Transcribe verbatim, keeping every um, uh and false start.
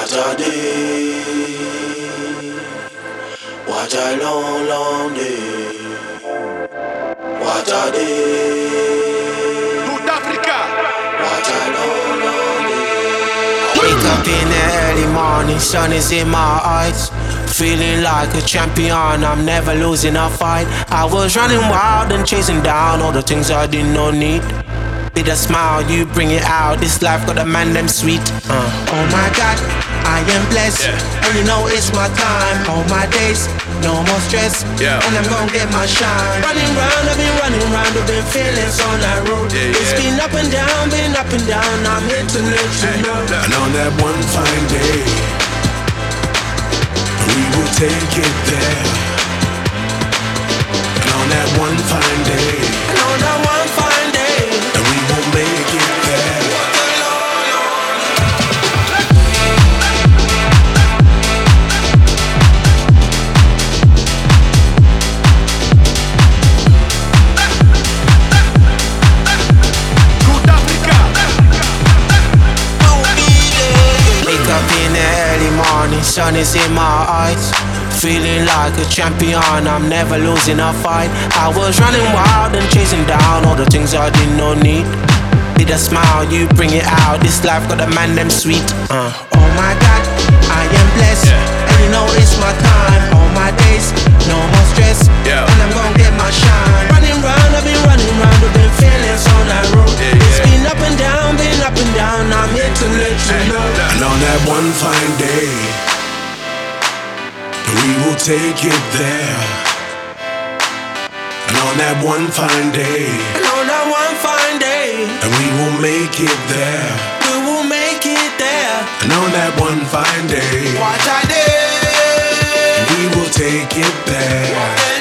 What a day, what a long, long day. What a day, South Africa. what a long, long day. Wake up in the early morning, sun is in my eyes. Feeling like a champion, I'm never losing a fight. I was running wild and chasing down all the things I did not need. With a smile, you bring it out. This life got a man them sweet. Uh. Oh my God, I am blessed, Yeah. and you know it's my time. All my days, no more stress, Yeah. and I'm gonna get my shine. Running round, I've been running round, I've been feeling on that road. Yeah, It's yeah. been up and down, been up and down. I'm here to let you know. And on that one fine day, we will take it there. And on that one fine day, And on that one fine day, and we will make it there. South Africa. wake up in the early morning, sun is in my eyes. Feeling like a champion, I'm never losing a fight. I was running wild and chasing down all the things I did not need. With a smile, you bring it out. This life got a man them sweet. Uh. Oh my God, I am blessed, Yeah. and you know it's my time. All my days, no more stress, Yeah. and I'm gonna get my shine. Running round, I've been running round, I've been feeling on that road. Yeah, It's yeah. been up and down, been up and down. I'm here to let you know. And on that one fine day, we will take it there. And on that one fine day, And on that one fine day, and we will make it there. we will make it there. And on that one fine day, What I did, we will take it there.